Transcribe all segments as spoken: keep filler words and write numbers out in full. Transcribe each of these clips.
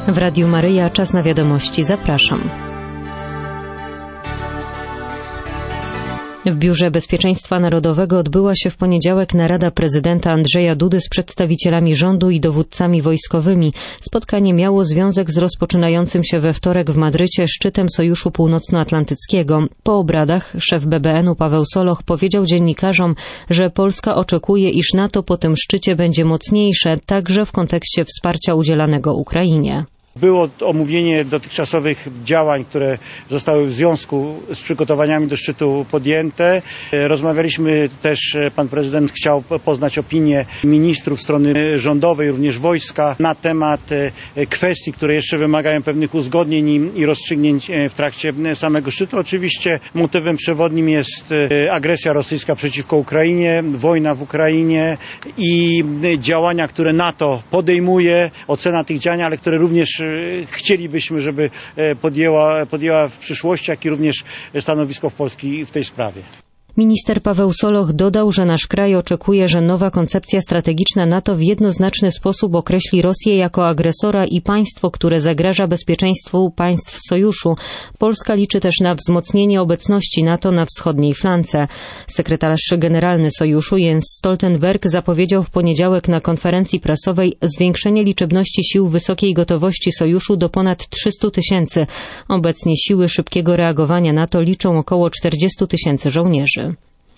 W Radiu Maryja czas na wiadomości. Zapraszam. W Biurze Bezpieczeństwa Narodowego odbyła się w poniedziałek narada prezydenta Andrzeja Dudy z przedstawicielami rządu i dowódcami wojskowymi. Spotkanie miało związek z rozpoczynającym się we wtorek w Madrycie szczytem Sojuszu Północnoatlantyckiego. Po obradach szef B B N u Paweł Soloch powiedział dziennikarzom, że Polska oczekuje, iż NATO po tym szczycie będzie mocniejsze, także w kontekście wsparcia udzielanego Ukrainie. Było omówienie dotychczasowych działań, które zostały w związku z przygotowaniami do szczytu podjęte. Rozmawialiśmy też, pan prezydent chciał poznać opinię ministrów strony rządowej, również wojska, na temat kwestii, które jeszcze wymagają pewnych uzgodnień i rozstrzygnięć w trakcie samego szczytu. Oczywiście motywem przewodnim jest agresja rosyjska przeciwko Ukrainie, wojna w Ukrainie i działania, które NATO podejmuje, ocena tych działań, ale które również chcielibyśmy, żeby podjęła, podjęła w przyszłości, jak i również stanowisko w Polski w tej sprawie. Minister Paweł Soloch dodał, że nasz kraj oczekuje, że nowa koncepcja strategiczna NATO w jednoznaczny sposób określi Rosję jako agresora i państwo, które zagraża bezpieczeństwu państw sojuszu. Polska liczy też na wzmocnienie obecności NATO na wschodniej flance. Sekretarz generalny sojuszu Jens Stoltenberg zapowiedział w poniedziałek na konferencji prasowej zwiększenie liczebności sił wysokiej gotowości sojuszu do ponad trzystu tysięcy. Obecnie siły szybkiego reagowania NATO liczą około czterdziestu tysięcy żołnierzy.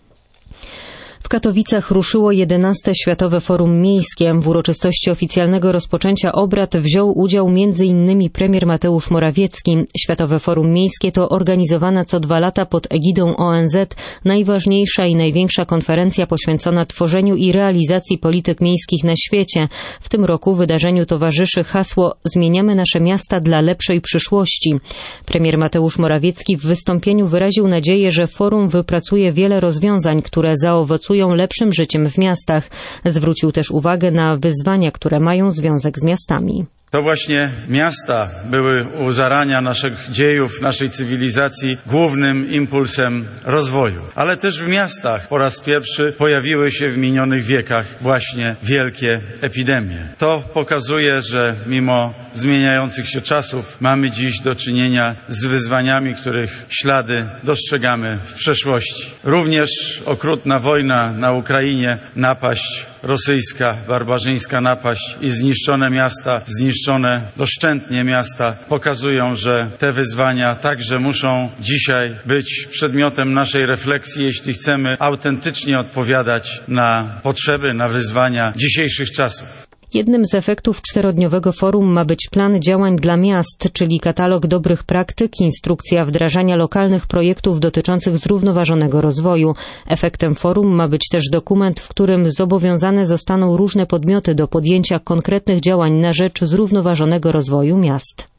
W Katowicach ruszyło jedenaste Światowe Forum Miejskie. W uroczystości oficjalnego rozpoczęcia obrad wziął udział między innymi premier Mateusz Morawiecki. Światowe Forum Miejskie to organizowana co dwa lata pod egidą O N Z najważniejsza i największa konferencja poświęcona tworzeniu i realizacji polityk miejskich na świecie. W tym roku wydarzeniu towarzyszy hasło „Zmieniamy nasze miasta dla lepszej przyszłości”. Premier Mateusz Morawiecki w wystąpieniu wyraził nadzieję, że forum wypracuje wiele rozwiązań, które zaowocują lepszym życiem w miastach. Zwrócił też uwagę na wyzwania, które mają związek z miastami. To właśnie miasta były u zarania naszych dziejów, naszej cywilizacji głównym impulsem rozwoju. Ale też w miastach po raz pierwszy pojawiły się w minionych wiekach właśnie wielkie epidemie. To pokazuje, że mimo zmieniających się czasów mamy dziś do czynienia z wyzwaniami, których ślady dostrzegamy w przeszłości. Również okrutna wojna na Ukrainie, napaść rosyjska, barbarzyńska napaść i zniszczone miasta, zniszczone doszczętnie miasta pokazują, że te wyzwania także muszą dzisiaj być przedmiotem naszej refleksji, jeśli chcemy autentycznie odpowiadać na potrzeby, na wyzwania dzisiejszych czasów. Jednym z efektów czterodniowego forum ma być plan działań dla miast, czyli katalog dobrych praktyk, instrukcja wdrażania lokalnych projektów dotyczących zrównoważonego rozwoju. Efektem forum ma być też dokument, w którym zobowiązane zostaną różne podmioty do podjęcia konkretnych działań na rzecz zrównoważonego rozwoju miast.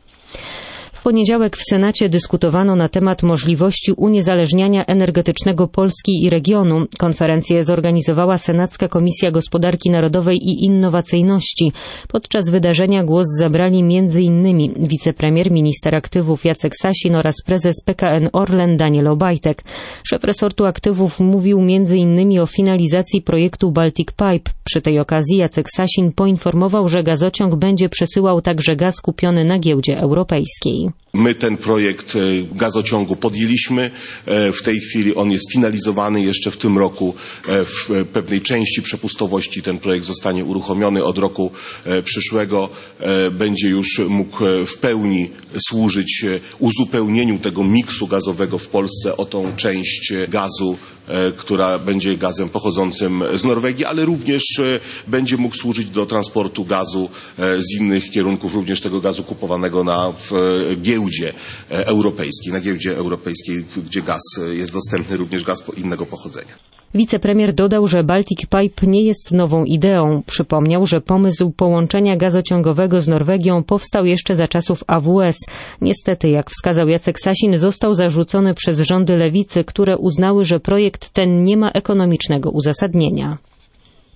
W poniedziałek w Senacie dyskutowano na temat możliwości uniezależniania energetycznego Polski i regionu. Konferencję zorganizowała Senacka Komisja Gospodarki Narodowej i Innowacyjności. Podczas wydarzenia głos zabrali między innymi wicepremier, minister aktywów Jacek Sasin oraz prezes P K N Orlen Daniel Obajtek. Szef resortu aktywów mówił między innymi o finalizacji projektu Baltic Pipe. Przy tej okazji Jacek Sasin poinformował, że gazociąg będzie przesyłał także gaz kupiony na giełdzie europejskiej. My ten projekt gazociągu podjęliśmy. W tej chwili on jest finalizowany jeszcze w tym roku. W pewnej części przepustowości ten projekt zostanie uruchomiony. Od roku przyszłego będzie już mógł w pełni służyć uzupełnieniu tego miksu gazowego w Polsce o tą część gazu, która będzie gazem pochodzącym z Norwegii, ale również będzie mógł służyć do transportu gazu z innych kierunków, również tego gazu kupowanego na w giełdzie europejskiej, na giełdzie europejskiej, gdzie gaz jest dostępny, również gaz innego pochodzenia. Wicepremier dodał, że Baltic Pipe nie jest nową ideą. Przypomniał, że pomysł połączenia gazociągowego z Norwegią powstał jeszcze za czasów A W S. Niestety, jak wskazał Jacek Sasin, został zarzucony przez rządy lewicy, które uznały, że projekt ten nie ma ekonomicznego uzasadnienia.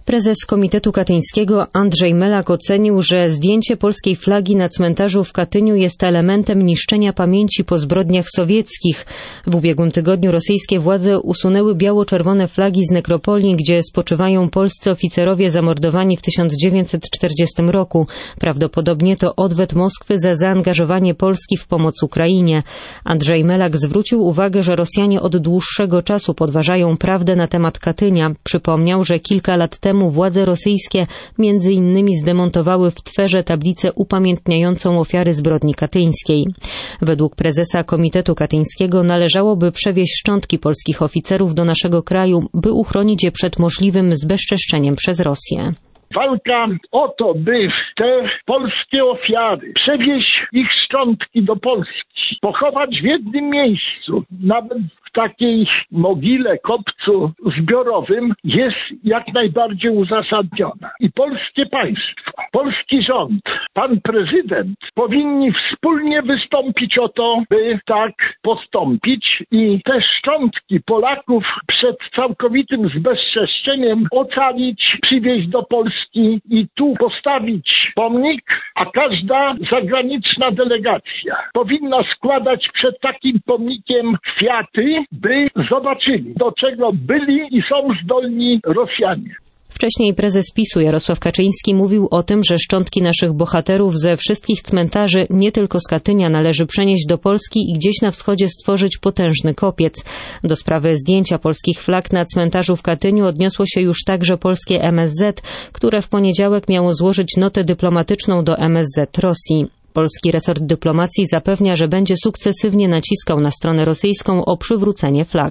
Prezes Komitetu Katyńskiego Andrzej Melak ocenił, że zdjęcie polskiej flagi na cmentarzu w Katyniu jest elementem niszczenia pamięci po zbrodniach sowieckich. W ubiegłym tygodniu rosyjskie władze usunęły biało-czerwone flagi z nekropolii, gdzie spoczywają polscy oficerowie zamordowani w tysiąc dziewięćset czterdziestym roku. Prawdopodobnie to odwet Moskwy za zaangażowanie Polski w pomoc Ukrainie. Andrzej Melak zwrócił uwagę, że Rosjanie od dłuższego czasu podważają prawdę na temat Katynia. Przypomniał, że kilka lat temu władze rosyjskie między innymi zdemontowały w Twerze tablicę upamiętniającą ofiary zbrodni katyńskiej. Według prezesa Komitetu Katyńskiego należałoby przewieźć szczątki polskich oficerów do naszego kraju, by uchronić je przed możliwym zbezczeszczeniem przez Rosję. Walka o to, by te polskie ofiary przewieźć ich szczątki do Polski, pochować w jednym miejscu, nawet w takiej mogile, kopcu zbiorowym, jest jak najbardziej uzasadniona. I polskie państwo, polski rząd, pan prezydent powinni wspólnie wystąpić o to, by tak postąpić i te szczątki Polaków przed całkowitym zbezczeszczeniem ocalić, przywieźć do Polski i tu postawić pomnik, a każda zagraniczna delegacja powinna składać przed takim pomnikiem kwiaty, by zobaczyli, do czego byli i są zdolni Rosjanie. Wcześniej prezes PiSu Jarosław Kaczyński mówił o tym, że szczątki naszych bohaterów ze wszystkich cmentarzy, nie tylko z Katynia, należy przenieść do Polski i gdzieś na wschodzie stworzyć potężny kopiec. Do sprawy zdjęcia polskich flag na cmentarzu w Katyniu odniosło się już także polskie M S Z, które w poniedziałek miało złożyć notę dyplomatyczną do M S Z Rosji. Polski resort dyplomacji zapewnia, że będzie sukcesywnie naciskał na stronę rosyjską o przywrócenie flag.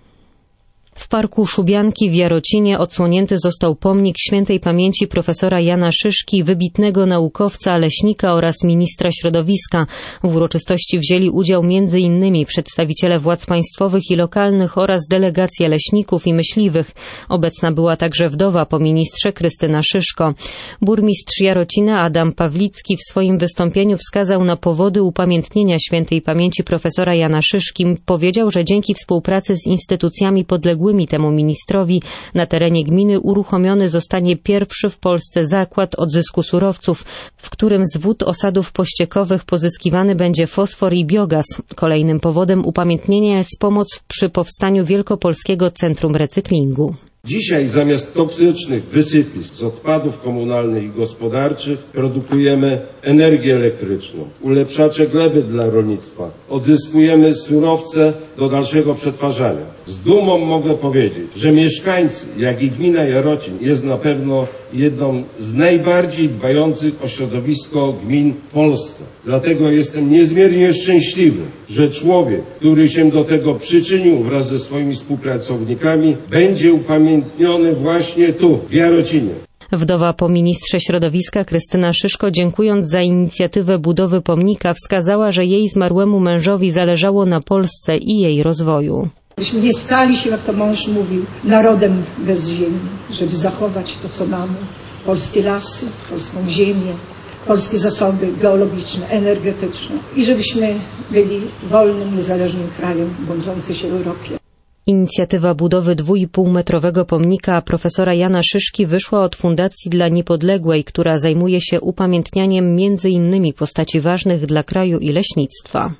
W parku Szubianki w Jarocinie odsłonięty został pomnik świętej pamięci profesora Jana Szyszki, wybitnego naukowca, leśnika oraz ministra środowiska. W uroczystości wzięli udział między innymi przedstawiciele władz państwowych i lokalnych oraz delegacje leśników i myśliwych. Obecna była także wdowa po ministrze Krystyna Szyszko. Burmistrz Jarocina Adam Pawlicki w swoim wystąpieniu wskazał na powody upamiętnienia świętej pamięci profesora Jana Szyszki. Powiedział, że dzięki współpracy z instytucjami podległymi temu ministrowi na terenie gminy uruchomiony zostanie pierwszy w Polsce zakład odzysku surowców, w którym z wód osadów pościekowych pozyskiwany będzie fosfor i biogaz. Kolejnym powodem upamiętnienia jest pomoc przy powstaniu Wielkopolskiego Centrum Recyklingu. Dzisiaj zamiast toksycznych wysypisk z odpadów komunalnych i gospodarczych produkujemy energię elektryczną, ulepszacze gleby dla rolnictwa, odzyskujemy surowce do dalszego przetwarzania. Z dumą mogę powiedzieć, że mieszkańcy, jak i gmina Jarocin jest na pewno jedną z najbardziej dbających o środowisko gmin w Polsce. Dlatego jestem niezmiernie szczęśliwy, że człowiek, który się do tego przyczynił wraz ze swoimi współpracownikami, będzie upamiętniony właśnie tu, w Jarocinie. Wdowa po ministrze środowiska Krystyna Szyszko, dziękując za inicjatywę budowy pomnika, wskazała, że jej zmarłemu mężowi zależało na Polsce i jej rozwoju. Myśmy nie stali się, jak to mąż mówił, narodem bez ziemi, żeby zachować to, co mamy. Polskie lasy, polską ziemię, polskie zasoby geologiczne, energetyczne i żebyśmy byli wolnym, niezależnym krajem błądzącym się w Europie. Inicjatywa budowy dwuipółmetrowego pomnika profesora Jana Szyszki wyszła od Fundacji dla Niepodległej, która zajmuje się upamiętnianiem między innymi postaci ważnych dla kraju i leśnictwa.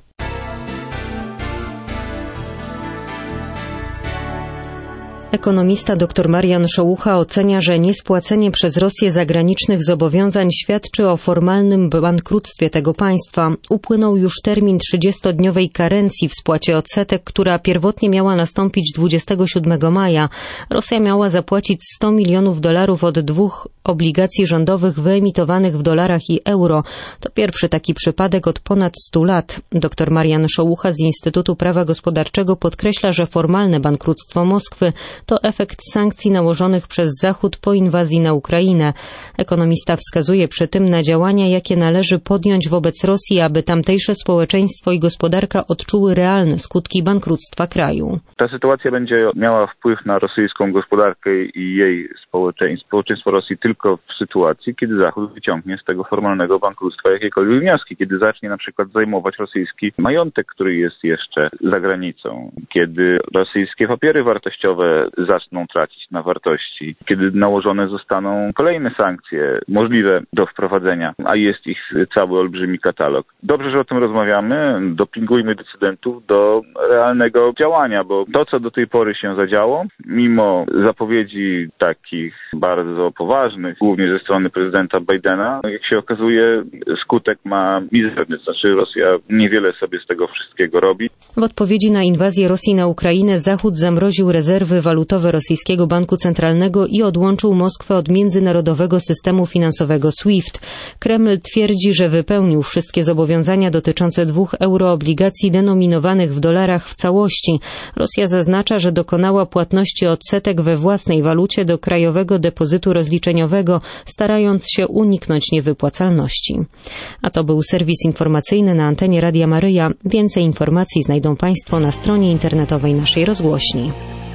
Ekonomista dr Marian Szołucha ocenia, że niespłacenie przez Rosję zagranicznych zobowiązań świadczy o formalnym bankructwie tego państwa. Upłynął już termin trzydziestodniowej karencji w spłacie odsetek, która pierwotnie miała nastąpić dwudziestego siódmego maja. Rosja miała zapłacić sto milionów dolarów od dwóch obligacji rządowych wyemitowanych w dolarach i euro. To pierwszy taki przypadek od ponad stu lat. Dr Marian Szołucha z Instytutu Prawa Gospodarczego podkreśla, że formalne bankructwo Moskwy to efekt sankcji nałożonych przez Zachód po inwazji na Ukrainę. Ekonomista wskazuje przy tym na działania, jakie należy podjąć wobec Rosji, aby tamtejsze społeczeństwo i gospodarka odczuły realne skutki bankructwa kraju. Ta sytuacja będzie miała wpływ na rosyjską gospodarkę i jej społeczeństwo, społeczeństwo Rosji tylko w sytuacji, kiedy Zachód wyciągnie z tego formalnego bankructwa jakiekolwiek wnioski, kiedy zacznie na przykład zajmować rosyjski majątek, który jest jeszcze za granicą, kiedy rosyjskie papiery wartościowe zaczną tracić na wartości, kiedy nałożone zostaną kolejne sankcje możliwe do wprowadzenia, a jest ich cały olbrzymi katalog. Dobrze, że o tym rozmawiamy, dopingujmy decydentów do realnego działania, bo to, co do tej pory się zadziało, mimo zapowiedzi takich bardzo poważnych, głównie ze strony prezydenta Bidena, jak się okazuje, skutek ma mizerny, znaczy Rosja niewiele sobie z tego wszystkiego robi. W odpowiedzi na inwazję Rosji na Ukrainę Zachód zamroził rezerwy walutowe rosyjskiego banku centralnego i odłączył Moskwę od międzynarodowego systemu finansowego SWIFT. Kreml twierdzi, że wypełnił wszystkie zobowiązania dotyczące dwóch euroobligacji denominowanych w dolarach w całości. Rosja zaznacza, że dokonała płatności odsetek we własnej walucie do krajowego depozytu rozliczeniowego, starając się uniknąć niewypłacalności. A to był serwis informacyjny na antenie Radia Maryja. Więcej informacji znajdą Państwo na stronie internetowej naszej rozgłośni.